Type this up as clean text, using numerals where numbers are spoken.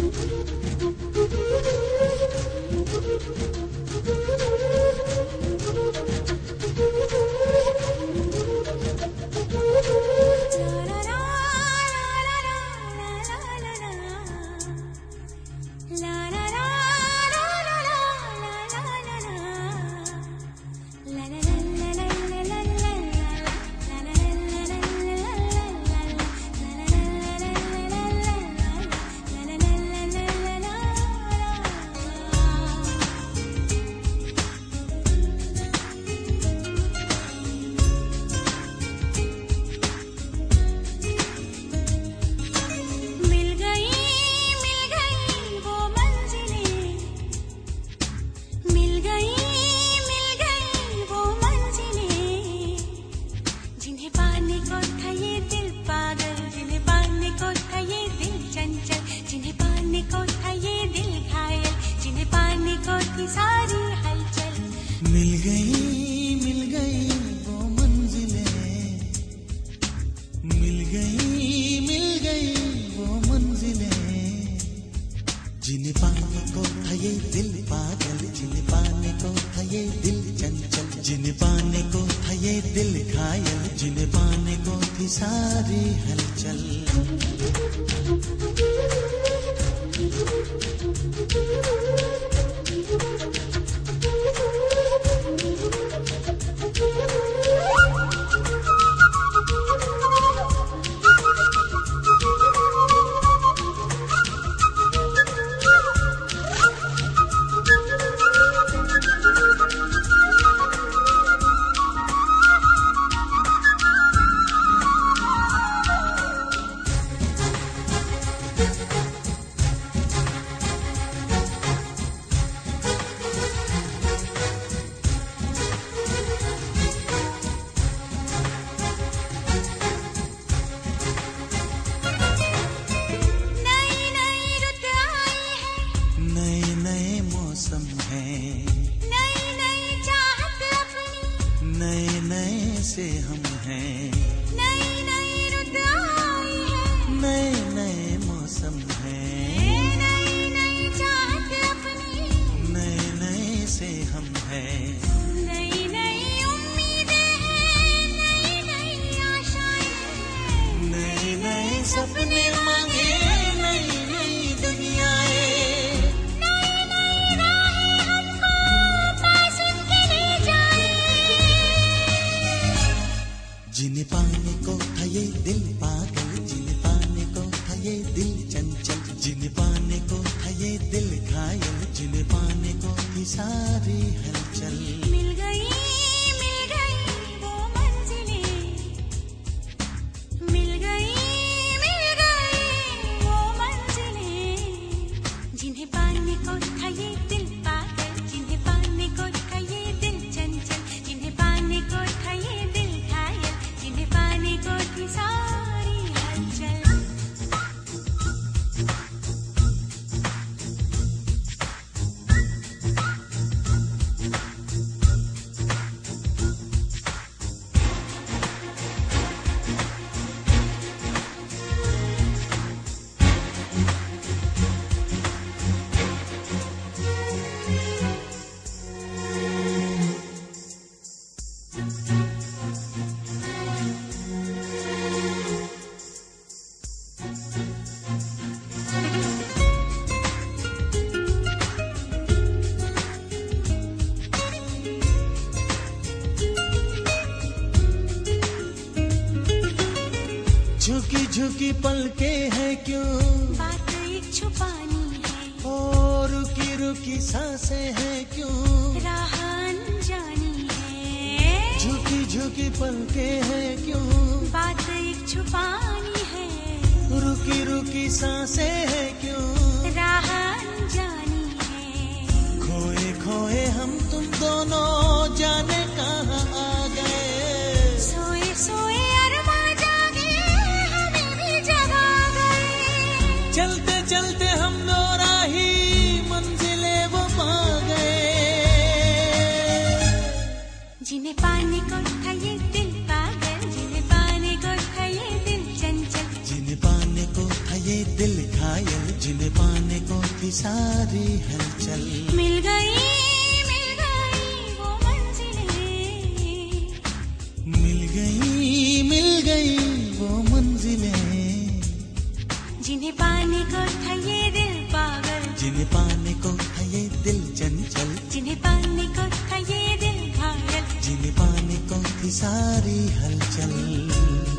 झुकी पलके है क्यों, बात एक छुपानी है। और रुकी रुकी सांसें है क्यों, राह अनजानी है। झुकी झुकी पलके है क्यों, बात एक छुपानी है। रुकी रुकी सांसें है क्यों, राह अनजानी है। खोए खोए हम तुम दोनों जाने कहाँ आ गए। सोए सोए अरमा जागे हमें भी जगा गए। चलते चलते हम दो राही मंजिले वो पा गए। जिन्हें पाने को था ये दिल पागल, जिन्हें पाने को था ये दिल चंचल, जिन्हें पाने को था ये ये दिल घायल, जिन्हें पाने को थी सारी हलचल। मिल गई वो मंजिलें, मिल गई वो मंजिलें, जिन्हें पाने को था ये दिल पागल, जिन्हें पाने को था ये दिल चंचल, जिन्हें पाने को था ये दिल घायल, जिन्हें पाने को थी सारी हलचल।